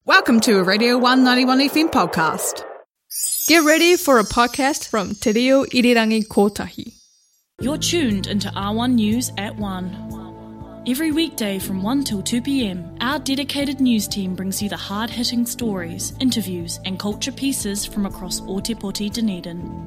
Welcome to a Radio 191 FM podcast. Get ready for a podcast from Te Reo Irirangi Kotahi. You're tuned into R1 News at 1. Every weekday from 1 till 2 p.m, our dedicated news team brings you the hard-hitting stories, interviews and culture pieces from across Ōtepoti, Dunedin.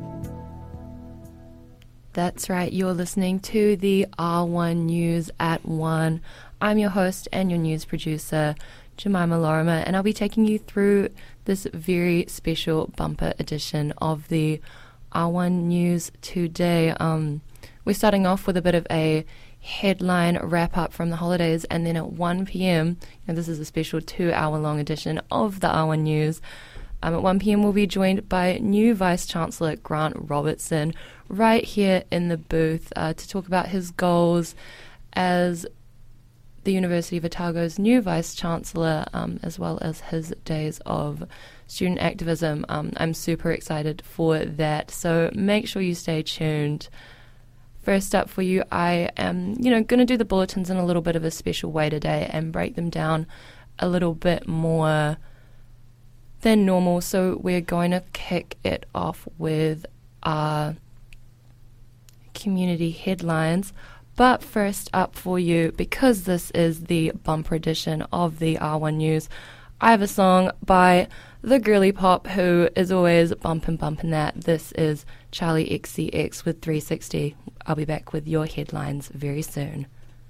That's right, you're listening to the R1 News at 1. I'm your host and your news producer, Jemima Lorimer, and I'll be taking you through this very special bumper edition of the R1 News today. We're starting off with a bit of a headline wrap-up from the holidays, and then at 1 p.m, and this is a special 2-hour-long edition of the R1 News, at 1 p.m. we'll be joined by new Vice-Chancellor Grant Robertson right here in the booth to talk about his goals as the University of Otago's new Vice-Chancellor, as well as his days of student activism. I'm super excited for that, so make sure you stay tuned. First up for you, I am, going to do the bulletins in a little bit of a special way today and break them down a little bit more than normal. So we're going to kick it off with our community headlines. But first up for you, because this is the bumper edition of the R1 News, I have a song by the girly pop who is always bumping that. This is Charlie XCX with 360. I'll be back with your headlines very soon.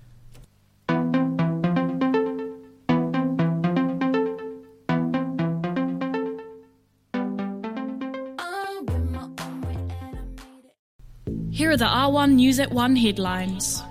Here are the R1 News at 1 headlines.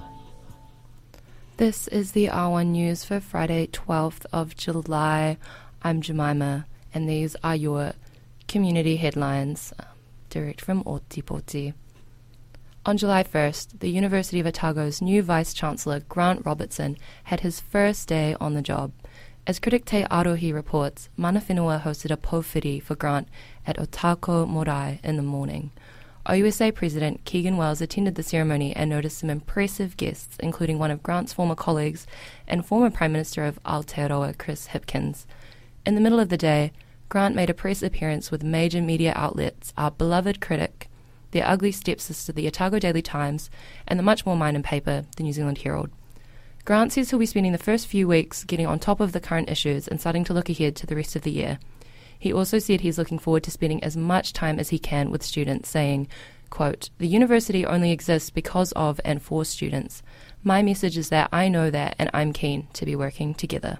This is the R1 News for Friday, 12th of July. I'm Jemima, and these are your community headlines, direct from Ōtepoti. On July 1st, the University of Otago's new Vice-Chancellor, Grant Robertson, had his first day on the job. As critic Te Arohi reports, Mana Whenua hosted a pōwhiri for Grant at Otako Morai in the morning. OUSA President Keegan Wells attended the ceremony and noticed some impressive guests, including one of Grant's former colleagues and former Prime Minister of Aotearoa, Chris Hipkins. In the middle of the day, Grant made a press appearance with major media outlets, our beloved critic, the ugly stepsister, the Otago Daily Times, and the much more minor paper, the New Zealand Herald. Grant says he'll be spending the first few weeks getting on top of the current issues and starting to look ahead to the rest of the year. He also said he's looking forward to spending as much time as he can with students, saying, quote, "The university only exists because of and for students. My message is that I know that and I'm keen to be working together."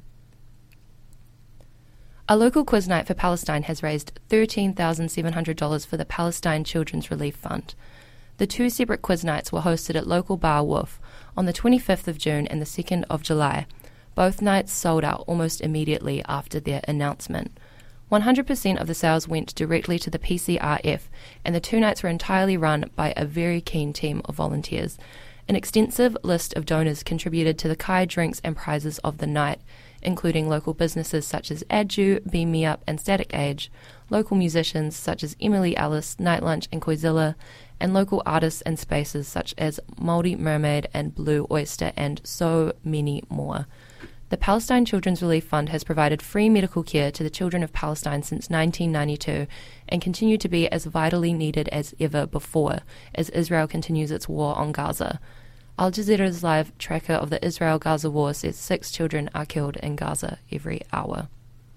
A local quiz night for Palestine has raised $13,700 for the Palestine Children's Relief Fund. The two separate quiz nights were hosted at local bar Wolf on the 25th of June and the 2nd of July. Both nights sold out almost immediately after their announcement. 100% of the sales went directly to the PCRF, and the two nights were entirely run by a very keen team of volunteers. An extensive list of donors contributed to the Kai drinks and prizes of the night, including local businesses such as Adju, Beam Me Up and Static Age, local musicians such as Emily Alice, Night Lunch and Koizilla, and local artists and spaces such as Māori Mermaid and Blue Oyster, and so many more. The Palestine Children's Relief Fund has provided free medical care to the children of Palestine since 1992 and continue to be as vitally needed as ever before as Israel continues its war on Gaza. Al Jazeera's live tracker of the Israel-Gaza war says 6 children are killed in Gaza every hour.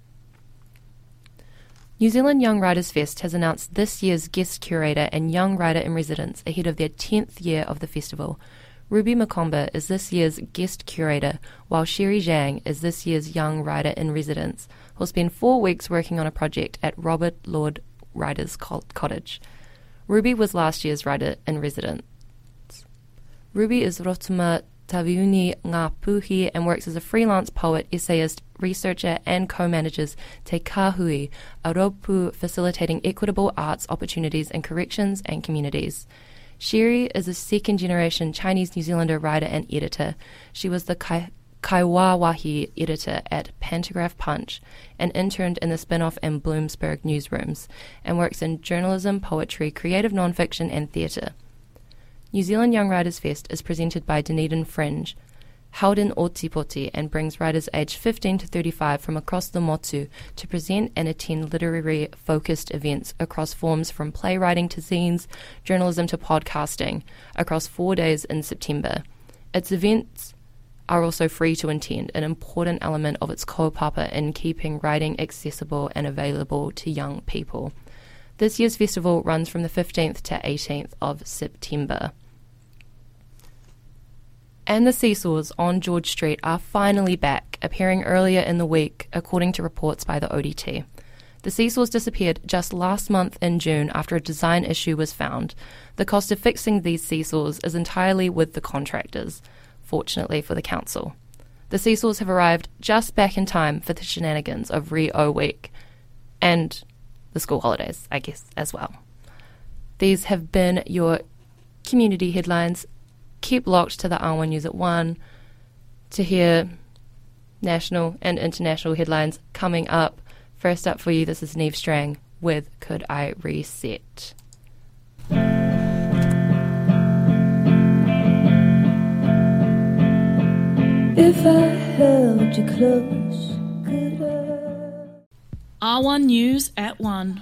New Zealand Young Writers Fest has announced this year's guest curator and young writer in residence ahead of their 10th year of the festival. Ruby Makomba is this year's guest curator, while Sherry Zhang is this year's young writer in residence, who'll spend 4 weeks working on a project at Robert Lord Writers Cottage. Ruby was last year's writer in residence. Ruby is Rotuma Taviuni Ngā Puhi and works as a freelance poet, essayist, researcher and co-manages Te Kāhui, a raupu facilitating equitable arts opportunities in corrections and communities. Sherry is a second-generation Chinese New Zealander writer and editor. She was the Kaiwawahi editor at Pantograph Punch and interned in the spin-off and Bloomsburg newsrooms, and works in journalism, poetry, creative non-fiction and theatre. New Zealand Young Writers Fest is presented by Dunedin Fringe. held in Otipoti, and brings writers aged 15 to 35 from across the Motu to present and attend literary-focused events across forms from playwriting to zines, journalism to podcasting, across 4 days in September. Its events are also free to attend, an important element of its kaupapa in keeping writing accessible and available to young people. This year's festival runs from the 15th to 18th of September. And the Seesaws on George Street are finally back, appearing earlier in the week, according to reports by the ODT. The Seesaws disappeared just last month in June after a design issue was found. The cost of fixing these seesaws is entirely with the contractors, fortunately for the council. The Seesaws have arrived just back in time for the shenanigans of Rio Week and the school holidays, I guess, as well. These have been your community headlines. Keep locked to the R1 News at 1 to hear national and international headlines coming up. First up for you, this is Neve Strang with Could I Reset? If I held you close, could I? R1 News at 1.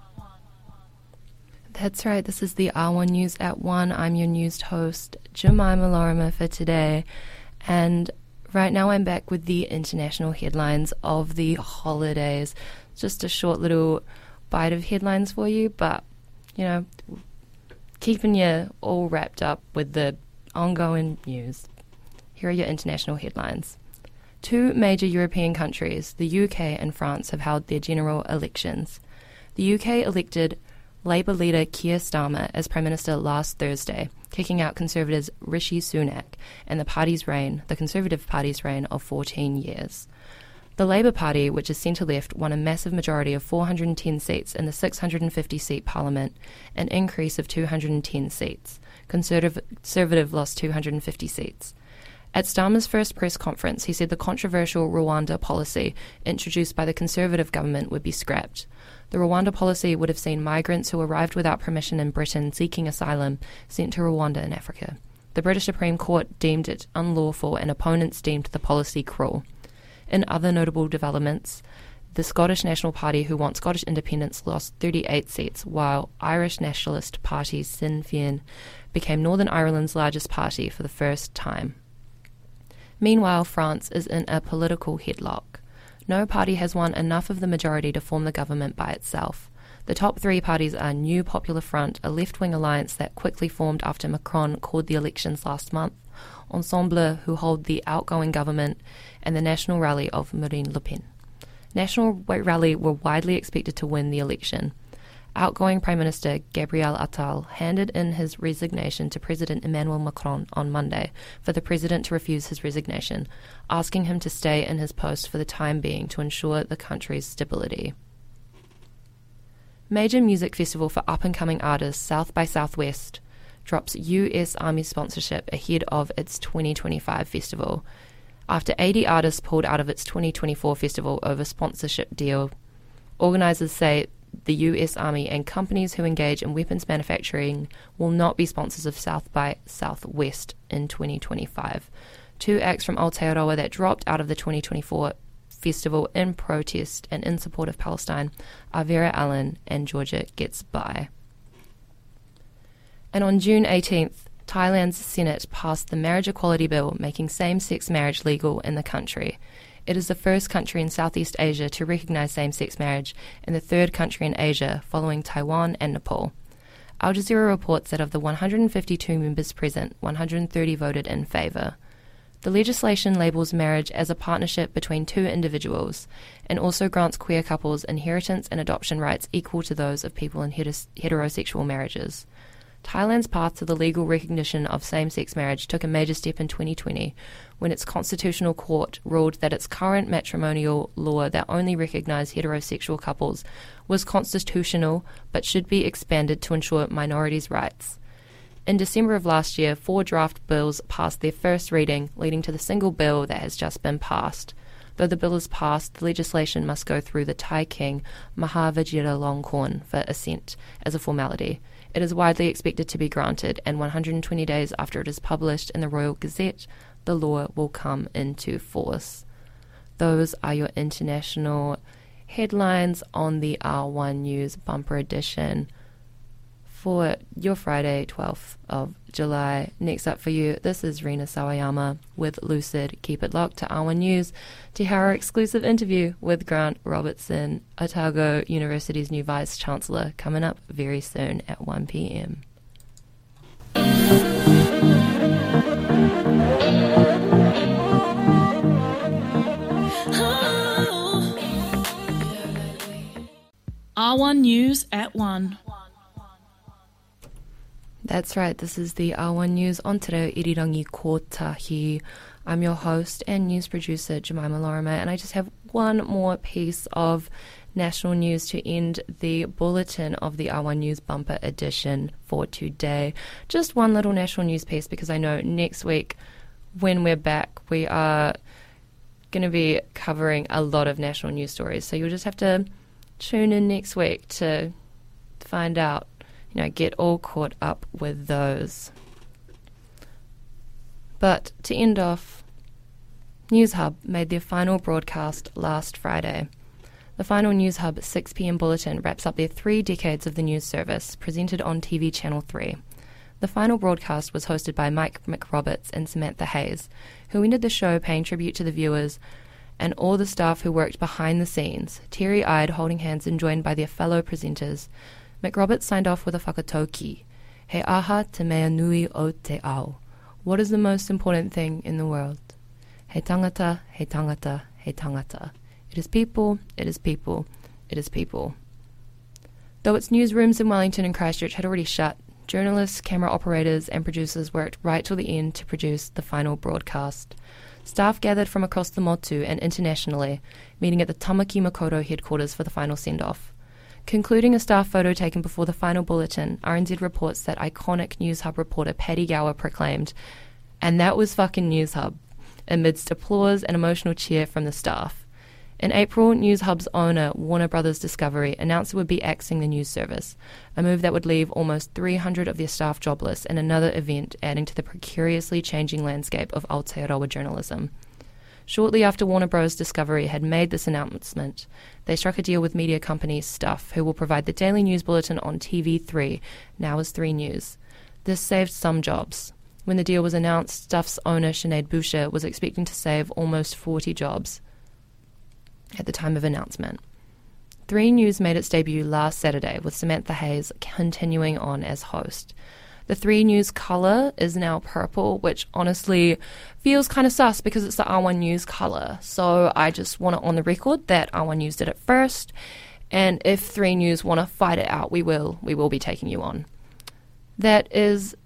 That's right, this is the R1 News at 1. I'm your news host, Jemima Lorimer, for today. And right now I'm back with the international headlines of the holidays. Just a short little bite of headlines for you, but, you know, keeping you all wrapped up with the ongoing news. Here are your international headlines. 2 major European countries, the UK and France, have held their general elections. The UK elected Labour leader Keir Starmer as Prime Minister last Thursday, kicking out Conservatives Rishi Sunak and the Conservative Party's reign of 14 years. The Labour Party, which is centre-left, won a massive majority of 410 seats in the 650-seat Parliament, an increase of 210 seats. Conservative lost 250 seats. At Starmer's first press conference, he said the controversial Rwanda policy introduced by the Conservative government would be scrapped. The Rwanda policy would have seen migrants who arrived without permission in Britain seeking asylum sent to Rwanda in Africa. The British Supreme Court deemed it unlawful and opponents deemed the policy cruel. In other notable developments, the Scottish National Party, who wants Scottish independence, lost 38 seats, while Irish nationalist party Sinn Féin became Northern Ireland's largest party for the first time. Meanwhile, France is in a political headlock. No party has won enough of the majority to form the government by itself. The top 3 parties are New Popular Front, a left-wing alliance that quickly formed after Macron called the elections last month, Ensemble, who hold the outgoing government, and the National Rally of Marine Le Pen. National Rally were widely expected to win the election. Outgoing Prime Minister Gabriel Attal handed in his resignation to President Emmanuel Macron on Monday for the president to refuse his resignation, asking him to stay in his post for the time being to ensure the country's stability. Major music festival for up-and-coming artists South by Southwest drops US Army sponsorship ahead of its 2025 festival. After 80 artists pulled out of its 2024 festival over sponsorship deal, organisers say the US Army and companies who engage in weapons manufacturing will not be sponsors of South by Southwest in 2025. 2 acts from Aotearoa that dropped out of the 2024 festival in protest and in support of Palestine are Vera Allen and Georgia Gets By. And on June 18th, Thailand's Senate passed the Marriage Equality Bill, making same-sex marriage legal in the country. It is the first country in Southeast Asia to recognise same-sex marriage and the 3rd country in Asia, following Taiwan and Nepal. Al Jazeera reports that of the 152 members present, 130 voted in favour. The legislation labels marriage as a partnership between 2 individuals and also grants queer couples inheritance and adoption rights equal to those of people in heterosexual marriages. Thailand's path to the legal recognition of same-sex marriage took a major step in 2020 when its constitutional court ruled that its current matrimonial law that only recognised heterosexual couples was constitutional but should be expanded to ensure minorities' rights. In December of last year, 4 draft bills passed their first reading, leading to the single bill that has just been passed. Though the bill is passed, the legislation must go through the Thai king Maha Vajiralongkorn for assent as a formality. It is widely expected to be granted, and 120 days after it is published in the Royal Gazette, the law will come into force. Those are your international headlines on the R1 News Bumper Edition for your Friday, 12th of July. Next up for you, this is Rina Sawayama with Lucid. Keep it locked to R1 News to hear our exclusive interview with Grant Robertson, Otago University's new Vice-Chancellor, coming up very soon at 1 p.m. R1 News at 1. That's right, this is the R1 News on Te Reo Irirangi Kotahi. I'm your host and news producer, Jemima Lorimer, and I just have one more piece of national news to end the bulletin of the R1 News Bumper Edition for today. Just one little national news piece, because I know next week when we're back, we are going to be covering a lot of national news stories. So you'll just have to tune in next week to find out, get all caught up with those. But to end off, News Hub made their final broadcast last Friday. The final News Hub 6 p.m. bulletin wraps up their 3 decades of the news service, presented on TV Channel 3. The final broadcast was hosted by Mike McRoberts and Samantha Hayes, who ended the show paying tribute to the viewers and all the staff who worked behind the scenes, teary-eyed, holding hands and joined by their fellow presenters. McRoberts signed off with a whakatauki. He aha te mea nui o te ao. What is the most important thing in the world? He tangata, he tangata, he tangata. It is people, it is people, it is people. Though its newsrooms in Wellington and Christchurch had already shut, journalists, camera operators and producers worked right till the end to produce the final broadcast. Staff gathered from across the Motu and internationally, meeting at the Tamaki Makaurau headquarters for the final send-off. Concluding a staff photo taken before the final bulletin, RNZ reports that iconic News Hub reporter Paddy Gower proclaimed, "And that was fucking News Hub," amidst applause and emotional cheer from the staff. In April, News Hub's owner, Warner Brothers Discovery, announced it would be axing the news service, a move that would leave almost 300 of their staff jobless in another event, adding to the precariously changing landscape of Aotearoa journalism. Shortly after Warner Bros. Discovery had made this announcement, they struck a deal with media company Stuff, who will provide the daily news bulletin on TV3, now as 3 News. This saved some jobs. When the deal was announced, Stuff's owner, Sinead Boucher, was expecting to save almost 40 jobs at the time of announcement. 3 News made its debut last Saturday, with Samantha Hayes continuing on as host. The 3 News colour is now purple, which honestly feels kind of sus because it's the R1 News colour. So I just want it on the record that R1 News did it first. And if 3 News want to fight it out, we will be taking you on. That is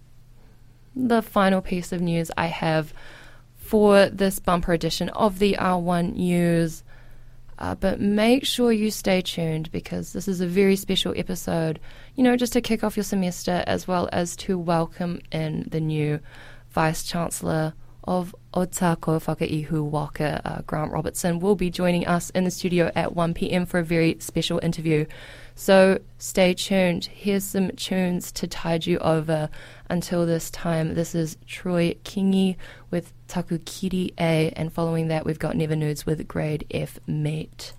the final piece of news I have for this bumper edition of the R1 News. But make sure you stay tuned, because this is a very special episode, just to kick off your semester, as well as to welcome in the new Vice-Chancellor of Otago Whakaihu Waka, Grant Robertson, will be joining us in the studio at 1 p.m. for a very special interview. So stay tuned. Here's some tunes to tide you over until this time. This is Troy Kingi with Takukiri A, and following that we've got Never Nudes with Grade F Mate.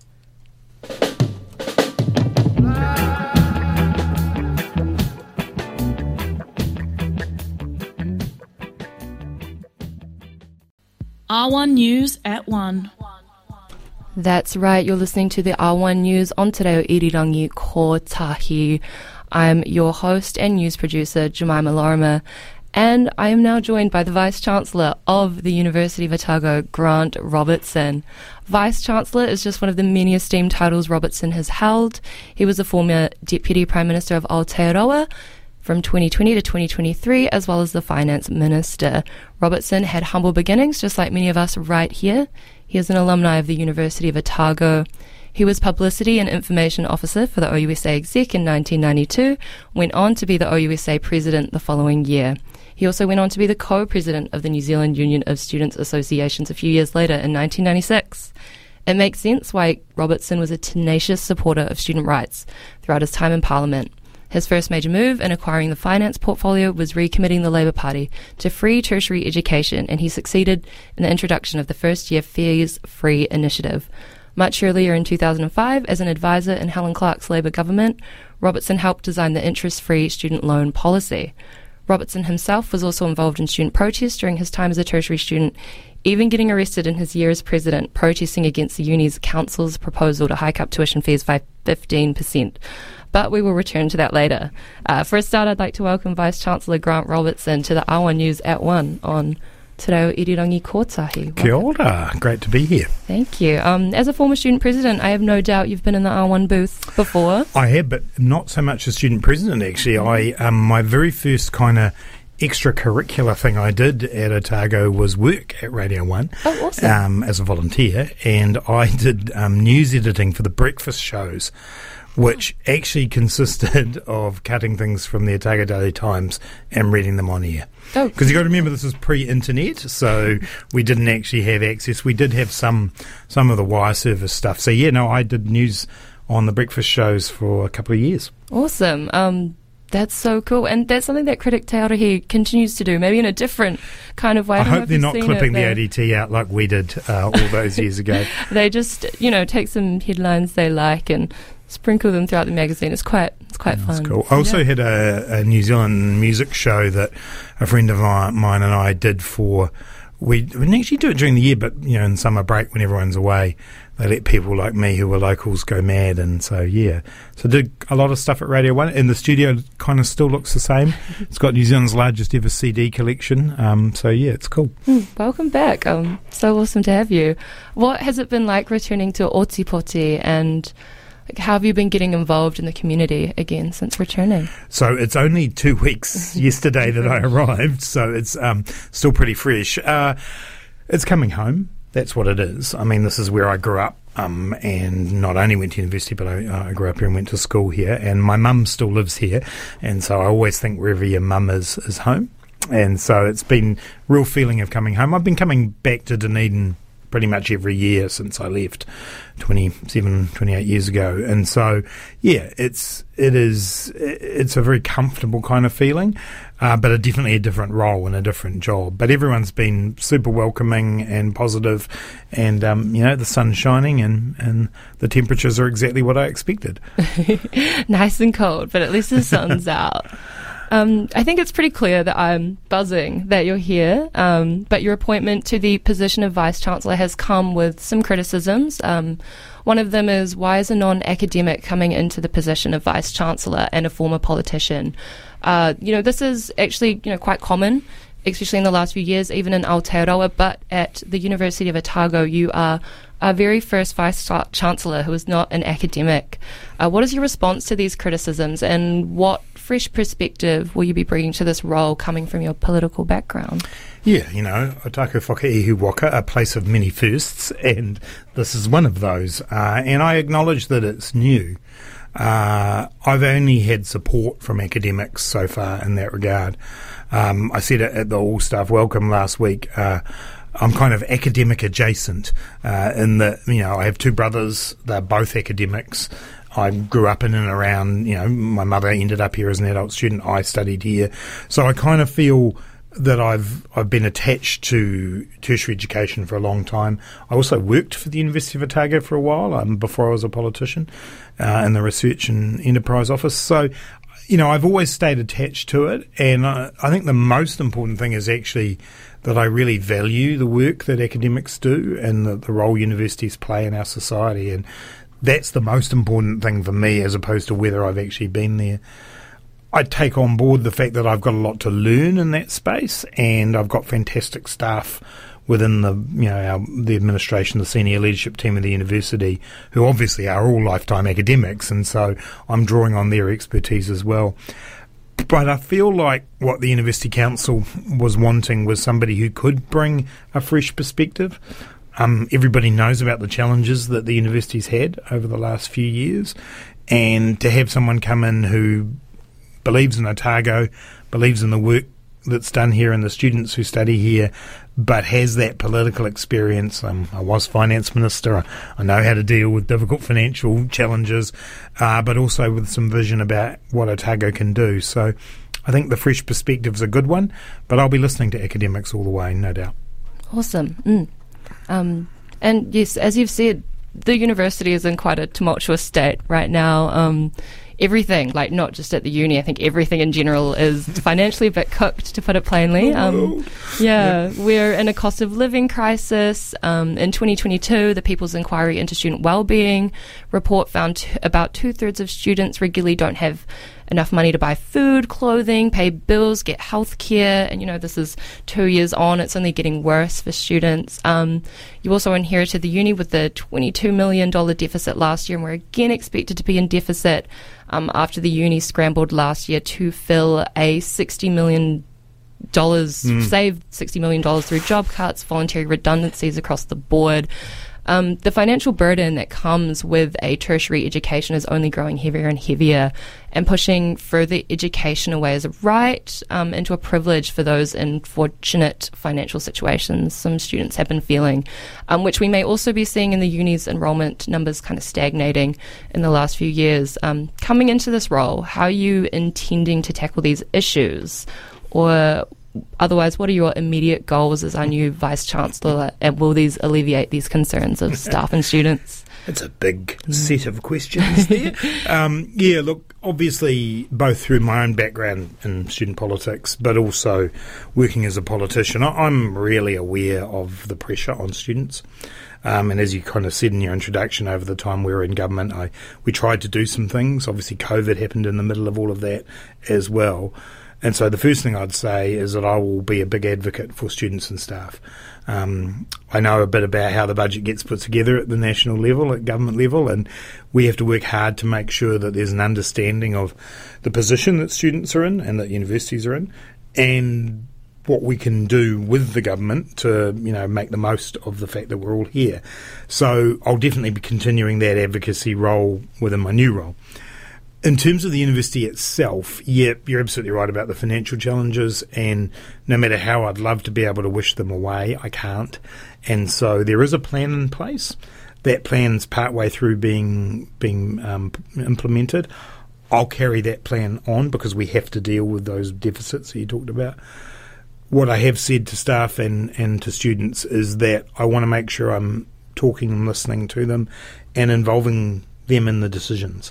R1 News at 1. That's right, you're listening to the R1 News on Te Reo Irirangi Kotahi. I'm your host and news producer, Jemima Lorimer, and I am now joined by the Vice-Chancellor of the University of Otago, Grant Robertson. Vice-Chancellor is just one of the many esteemed titles Robertson has held. He was the former Deputy Prime Minister of Aotearoa from 2020 to 2023, as well as the Finance Minister. Robertson had humble beginnings, just like many of us right here. He is an alumni of the University of Otago. He was Publicity and Information Officer for the OUSA Exec in 1992, went on to be the OUSA President the following year. He also went on to be the co-president of the New Zealand Union of Students Associations a few years later in 1996. It makes sense why Robertson was a tenacious supporter of student rights throughout his time in Parliament. His first major move in acquiring the finance portfolio was recommitting the Labour Party to free tertiary education, and he succeeded in the introduction of the first-year fees-free initiative. Much earlier in 2005, as an advisor in Helen Clark's Labour government, Robertson helped design the interest-free student loan policy. Robertson himself was also involved in student protests during his time as a tertiary student, even getting arrested in his year as president, protesting against the uni's council's proposal to hike up tuition fees by 15%. But we will return to that later. For a start, I'd like to welcome Vice-Chancellor Grant Robertson to the R1 News at 1 on Te Reo Irirangi Kotahi. Kia ora, great to be here. Thank you. As a former student president, I have no doubt you've been in the R1 booth before. I have, but not so much as student president, actually. My very first kind of extracurricular thing I did at Otago was work at Radio 1 as a volunteer, and I did news editing for the breakfast shows, which actually consisted of cutting things from the Otago Daily Times and reading them on air. Because you got to remember, this was pre-internet, so we didn't actually have access. We did have some of the wire service stuff. So I did news on the breakfast shows for a couple of years. Awesome. That's so cool. And that's something that critic Te Arohi continues to do, maybe in a different kind of way. I hope they're not clipping the ADT out like we did all those years ago. They just, take some headlines they like and sprinkle them throughout the magazine. It's quite fun. That's cool. I also had a New Zealand music show that a friend of mine and I did we didn't actually do it during the year, but, in summer break when everyone's away, they let people like me who were locals go mad, and so did a lot of stuff at Radio 1, and the studio kind of still looks the same. It's got New Zealand's largest ever CD collection, it's cool. Welcome back. So awesome to have you. What has it been like returning to Otipoti, and how have you been getting involved in the community again since returning? So it's only 2 weeks yesterday that I arrived, so it's still pretty fresh. It's coming home. That's what it is. I mean, this is where I grew up, and not only went to university, but I grew up here and went to school here, and my mum still lives here, and so I always think wherever your mum is home. And so it's been real feeling of coming home. I've been coming back to Dunedin pretty much every year since I left 28 years ago. And so, it's a very comfortable kind of feeling, but definitely a different role and a different job. But everyone's been super welcoming and positive, and, the sun's shining and the temperatures are exactly what I expected. Nice and cold, but at least the sun's out. I think it's pretty clear that I'm buzzing that you're here, but your appointment to the position of Vice-Chancellor has come with some criticisms. One of them is, why is a non-academic coming into the position of Vice-Chancellor and a former politician? This is actually, quite common, especially in the last few years, even in Aotearoa, but at the University of Otago, you are our very first Vice-Chancellor who is not an academic. What is your response to these criticisms, and what fresh perspective will you be bringing to this role coming from your political background? Otago Whakaihu Waka, a place of many firsts, and this is one of those. And I acknowledge that it's new. I've only had support from academics so far in that regard. I said it at the All-Staff Welcome last week. I'm kind of academic adjacent in that, I have two brothers. They're both academics. I grew up in and around, my mother ended up here as an adult student. I studied here. So I kind of feel that I've been attached to tertiary education for a long time. I also worked for the University of Otago for a while before I was a politician in the Research and Enterprise Office. So, I've always stayed attached to it, and I think the most important thing is actually that I really value the work that academics do and the role universities play in our society, and that's the most important thing for me, as opposed to whether I've actually been there. I take on board the fact that I've got a lot to learn in that space, and I've got fantastic staff within the administration, the senior leadership team of the university, who obviously are all lifetime academics, and so I'm drawing on their expertise as well. But I feel like what the University Council was wanting was somebody who could bring a fresh perspective. Everybody knows about the challenges that the university's had over the last few years, and to have someone come in who believes in Otago, believes in the work that's done here and the students who study here, but has that political experience. I was finance minister. I know how to deal with difficult financial challenges, but also with some vision about what Otago can do. So I think the fresh perspective is a good one, but I'll be listening to academics all the way, no doubt. Awesome. And yes, as you've said, the university is in quite a tumultuous state right now. Everything, like not just at the uni, I think everything in general is financially a bit cooked, to put it plainly. We're in a cost of living crisis. In 2022, the People's Inquiry into Student Wellbeing report found about 2/3 of students regularly don't have enough money to buy food, clothing, pay bills, get health care. And, this is 2 years on. It's only getting worse for students. You also inherited the uni with the $22 million deficit last year, and we're again expected to be in deficit after the uni scrambled last year to fill a $60 million saved $60 million through job cuts, voluntary redundancies across the board. The financial burden that comes with a tertiary education is only growing heavier and heavier, and pushing further education away as a right into a privilege for those in fortunate financial situations some students have been feeling, which we may also be seeing in the uni's enrolment numbers kind of stagnating in the last few years. Coming into this role, how are you intending to tackle these issues? Or otherwise, what are your immediate goals as our new Vice-Chancellor, and will these alleviate these concerns of staff and students? It's a big set of questions there. Look, obviously, both through my own background in student politics, but also working as a politician, I'm really aware of the pressure on students. And as you kind of said in your introduction, over the time we were in government, we tried to do some things. Obviously, COVID happened in the middle of all of that as well. And so the first thing I'd say is that I will be a big advocate for students and staff. I know a bit about how the budget gets put together at the national level, at government level, and we have to work hard to make sure that there's an understanding of the position that students are in and that universities are in, and what we can do with the government to, make the most of the fact that we're all here. So I'll definitely be continuing that advocacy role within my new role. In terms of the university itself, you're absolutely right about the financial challenges, and no matter how I'd love to be able to wish them away, I can't. And so there is a plan in place. That plan's partway through being implemented. I'll carry that plan on because we have to deal with those deficits that you talked about. What I have said to staff and to students is that I want to make sure I'm talking and listening to them and involving them in the decisions.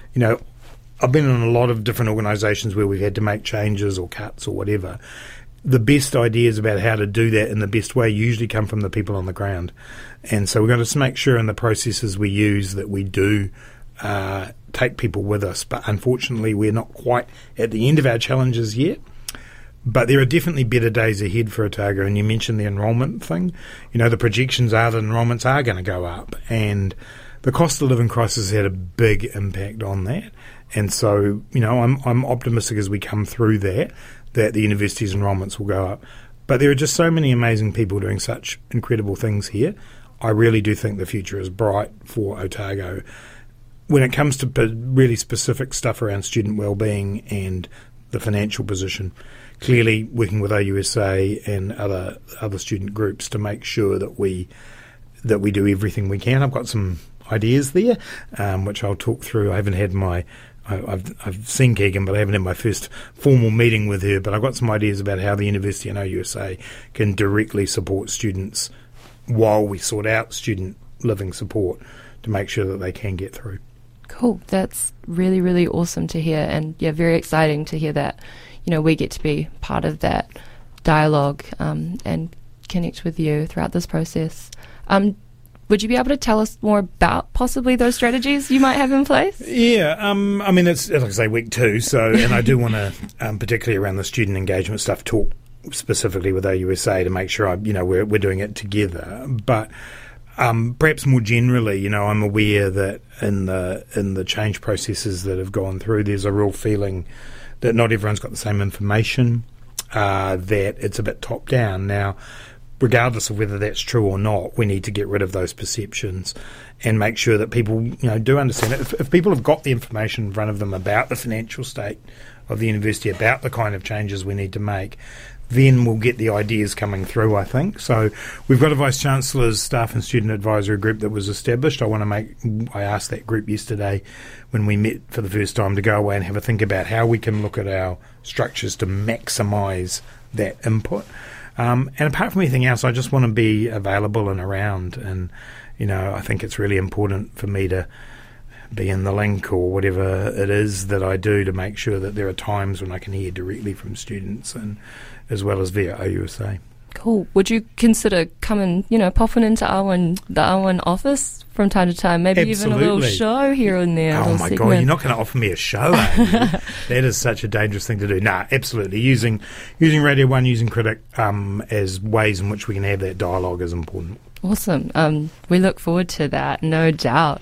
I've been in a lot of different organisations where we've had to make changes or cuts or whatever. The best ideas about how to do that in the best way usually come from the people on the ground. And so we've got to make sure in the processes we use that we do take people with us. But unfortunately, we're not quite at the end of our challenges yet. But there are definitely better days ahead for Otago. And you mentioned the enrolment thing. The projections are that enrolments are going to go up. And the cost of living crisis had a big impact on that. And so, I'm optimistic as we come through that the university's enrolments will go up. But there are just so many amazing people doing such incredible things here. I really do think the future is bright for Otago. When it comes to really specific stuff around student wellbeing and the financial position, clearly working with OUSA and other student groups to make sure that we do everything we can. I've got some ideas there, which I'll talk through. I haven't had I've seen Keegan, but I haven't had my first formal meeting with her. But I've got some ideas about how the university and OUSA can directly support students while we sort out student living support to make sure that they can get through. Cool. That's really, really awesome to hear, and very exciting to hear that, we get to be part of that dialogue and connect with you throughout this process. Would you be able to tell us more about possibly those strategies you might have in place? Yeah, it's, like I say, week 2, and I do want to, particularly around the student engagement stuff, talk specifically with OUSA to make sure we're doing it together. But perhaps more generally, I'm aware that in the change processes that have gone through, there's a real feeling that not everyone's got the same information, that it's a bit top down. Now, regardless of whether that's true or not, we need to get rid of those perceptions and make sure that people, do understand it. If people have got the information in front of them about the financial state of the university about the kind of changes we need to make, then we'll get the ideas coming through, I think. So we've got a Vice-Chancellor's Staff and Student Advisory Group that was established. I asked that group yesterday when we met for the first time to go away and have a think about how we can look at our structures to maximise that input. And apart from anything else, I just want to be available and around. And, I think it's really important for me to be in the link or whatever it is that I do to make sure that there are times when I can hear directly from students and as well as via OUSA. Cool. Would you consider coming, popping into the R1 office from time to time? Maybe Absolutely. even a little show here and there. Oh my God, you're not going to offer me a show, are you? That is such a dangerous thing to do. Nah, absolutely. Using Radio 1, using Critic as ways in which we can have that dialogue is important. Awesome. We look forward to that, no doubt.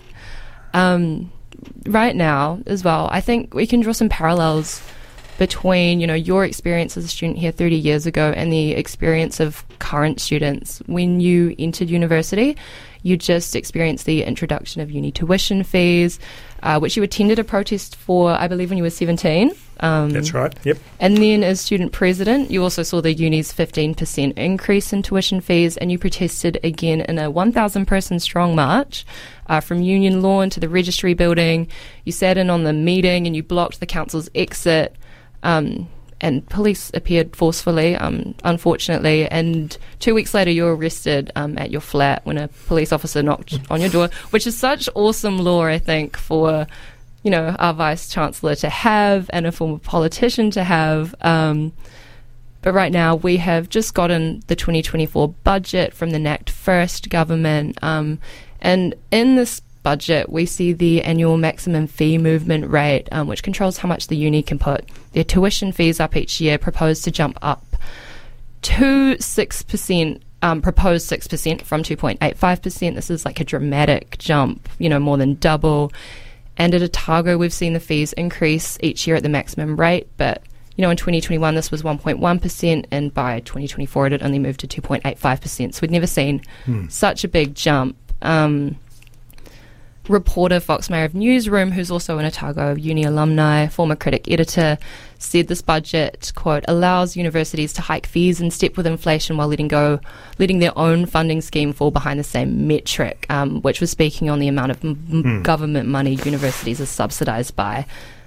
Right now as well, I think we can draw some parallels between, your experience as a student here 30 years ago and the experience of current students. When you entered university, you just experienced the introduction of uni tuition fees, which you attended a protest for, I believe, when you were 17. That's right, yep. And then as student president, you also saw the uni's 15% increase in tuition fees, and you protested again in a 1,000-person strong march from Union Lawn to the Registry Building. You sat in on the meeting and you blocked the council's exit. And police appeared forcefully, unfortunately, and 2 weeks later you were arrested at your flat when a police officer knocked on your door, which is such awesome law, I think, for, our Vice-Chancellor to have and a former politician to have. But right now we have just gotten the 2024 budget from the NACT First government, and in this budget, we see the annual maximum fee movement rate, which controls how much the uni can put their tuition fees up each year, proposed to jump up to 6%, proposed 6% from 2.85%. This is like a dramatic jump, more than double. And at Otago, we've seen the fees increase each year at the maximum rate, but in 2021 this was 1.1%, and by 2024 it had only moved to 2.85%. So we'd never seen such a big jump. Reporter Fox Mayer Newsroom, who's also an Otago Uni alumni, former Critic editor, said this budget, quote, allows universities to hike fees in step with inflation while letting their own funding scheme fall behind the same metric, which was speaking on the amount of government money universities are subsidised by.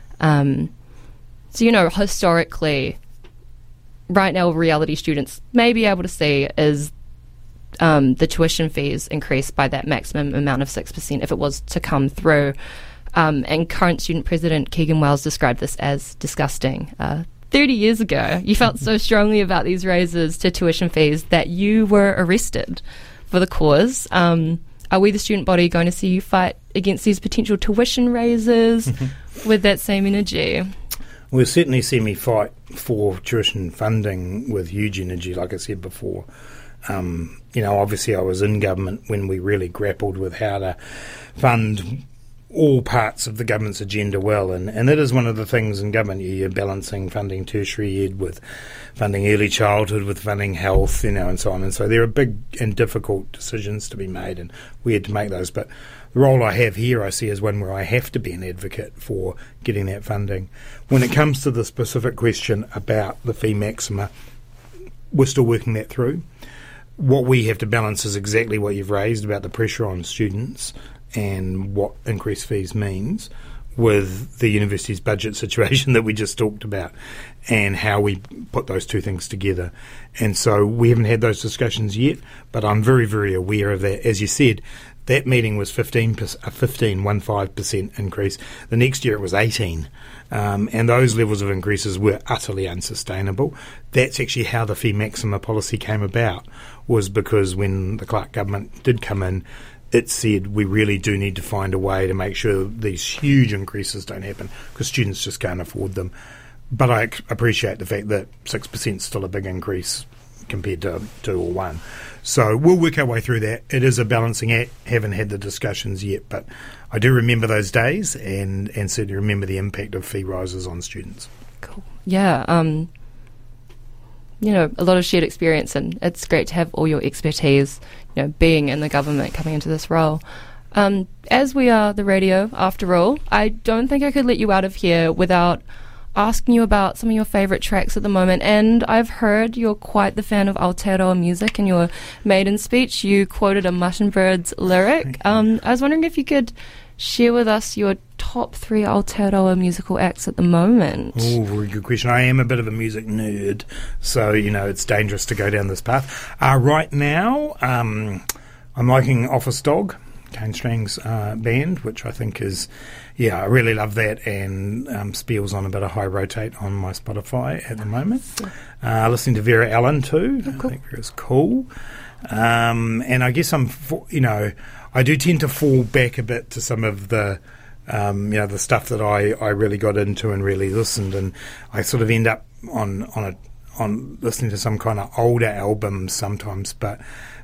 So, historically, right now reality students may be able to see is the tuition fees increased by that maximum amount of 6% if it was to come through. And current student president Keegan Wells described this as disgusting. 30 years ago, you felt so strongly about these raises to tuition fees that you were arrested for the cause. Are we, the student body, going to see you fight against these potential tuition raises with that same energy? We'll certainly see me fight for tuition funding with huge energy, like I said before. Obviously I was in government when we really grappled with how to fund all parts of the government's agenda well, and it is one of the things in government. You're balancing funding tertiary ed with funding early childhood, with funding health, and so on. And so there are big and difficult decisions to be made, and we had to make those. But the role I have here I see as one where I have to be an advocate for getting that funding. When it comes to the specific question about the fee maxima, we're still working that through. What we have to balance is exactly what you've raised about the pressure on students and what increased fees means with the university's budget situation that we just talked about, and how we put those two things together. And so we haven't had those discussions yet, but I'm very, very aware of that. As you said, that meeting was 15% increase. The next year it was 18%. And those levels of increases were utterly unsustainable. That's actually how the fee maxima policy came about, was because when the Clark government did come in, it said we really do need to find a way to make sure these huge increases don't happen, because students just can't afford them. But I appreciate the fact that 6% is still a big increase compared to 2 or 1. So we'll work our way through that. It is a balancing act. Haven't had the discussions yet, but I do remember those days, and certainly remember the impact of fee rises on students. Cool. Yeah. A lot of shared experience, and it's great to have all your expertise, being in the government, coming into this role. As we are the radio, after all, I don't think I could let you out of here without asking you about some of your favorite tracks at the moment, and I've heard you're quite the fan of Aotearoa music. In your maiden speech, you quoted a Mutton Birds lyric. I was wondering if you could share with us your top 3 Aotearoa musical acts at the moment. Oh, very good question. I am a bit of a music nerd, so, it's dangerous to go down this path. Right now, I'm liking Office Dog, Kane Strang's band, which I think is, I really love that, and Spiel's on a bit of high rotate on my Spotify at the moment. Listening to Vera Ellen too. Cool. I think Vera's cool. And I guess I do tend to fall back a bit to some of the the stuff that I really got into and really listened, and I sort of end up on listening to some kind of older albums sometimes, but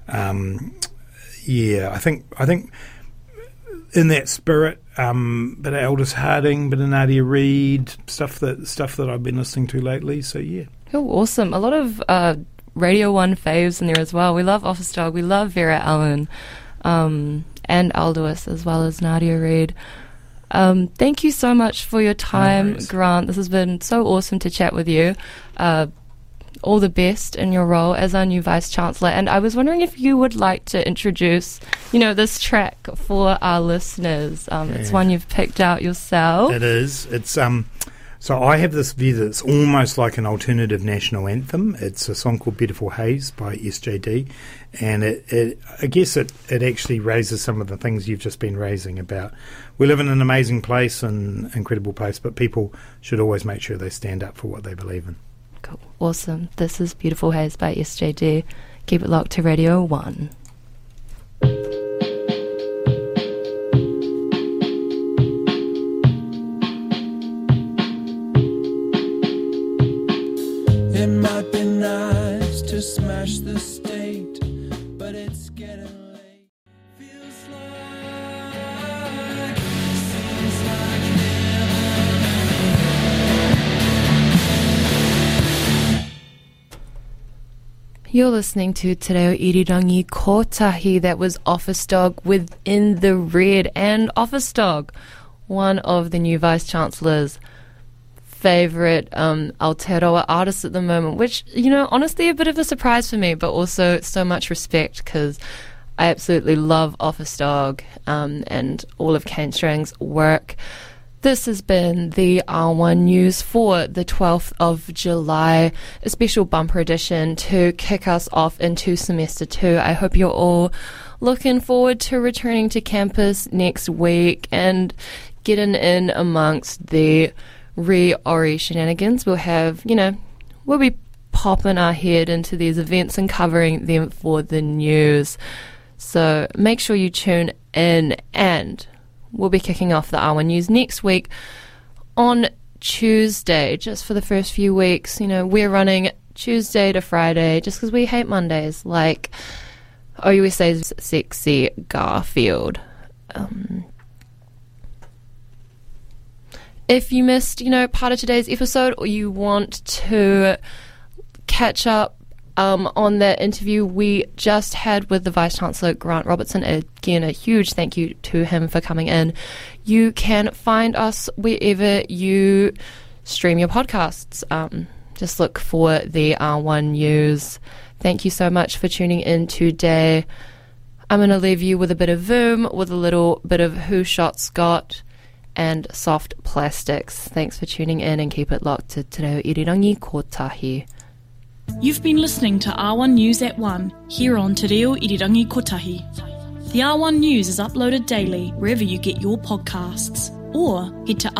I think in that spirit, bit of Aldous Harding, bit of Nadia Reid, stuff that I've been listening to lately. So yeah. Oh, awesome! A lot of Radio 1 faves in there as well. We love Office Dog, we love Vera Ellen, and Aldous, as well as Nadia Reid. Thank you so much for your time, Grant. This has been so awesome to chat with you. All the best in your role as our new Vice-Chancellor. And I was wondering if you would like to introduce, this track for our listeners. It's one you've picked out yourself. It is. It's so I have this view that it's almost like an alternative national anthem. It's a song called Beautiful Haze by SJD, and I guess it actually raises some of the things you've just been raising about. We live in an amazing place, an incredible place, but people should always make sure they stand up for what they believe in. Cool. Awesome. This is Beautiful Haze by SJD. Keep it locked to Radio 1. It might be nice to smash the state, but it's getting late. Feels like, seems like You're listening to Te Reo Irirangi Kotahi. That was Office Dog Within the Red. And Office Dog, one of the new Vice-Chancellor's favourite Aotearoa artists at the moment, which, honestly a bit of a surprise for me, but also so much respect because I absolutely love Office Dog and all of Kane Strang's work. This has been the R1 News for the 12th of July, a special bumper edition to kick us off into semester 2. I hope you're all looking forward to returning to campus next week and getting in amongst the re-Ori shenanigans. We'll have, we'll be popping our head into these events and covering them for the news. So make sure you tune in, and we'll be kicking off the R1 News next week on Tuesday, just for the first few weeks. We're running Tuesday to Friday just because we hate Mondays, like OUSA's Sexy Garfield. If you missed, part of today's episode, or you want to catch up on that interview we just had with the Vice-Chancellor, Grant Robertson, again, a huge thank you to him for coming in. You can find us wherever you stream your podcasts. Just look for the R1 News. Thank you so much for tuning in today. I'm going to leave you with a bit of Voom, with a little bit of Who Shot Scott, and Soft Plastics. Thanks for tuning in, and keep it locked to Te Reo Irirangi Kotahi. You've been listening to R1 News at 1 here on Te Reo Irirangi Kotahi. The R1 News is uploaded daily wherever you get your podcasts, or head to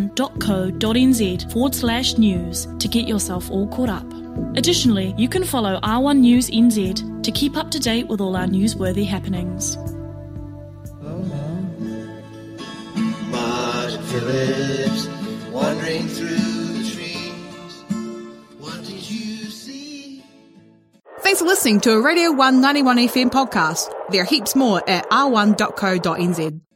r1.co.nz/news to get yourself all caught up. Additionally, you can follow R1 News NZ to keep up to date with all our newsworthy happenings. Martin Phillips wandering through the trees. What did you see? Thanks for listening to a Radio 1 91 FM podcast. There are heaps more at r1.co.nz.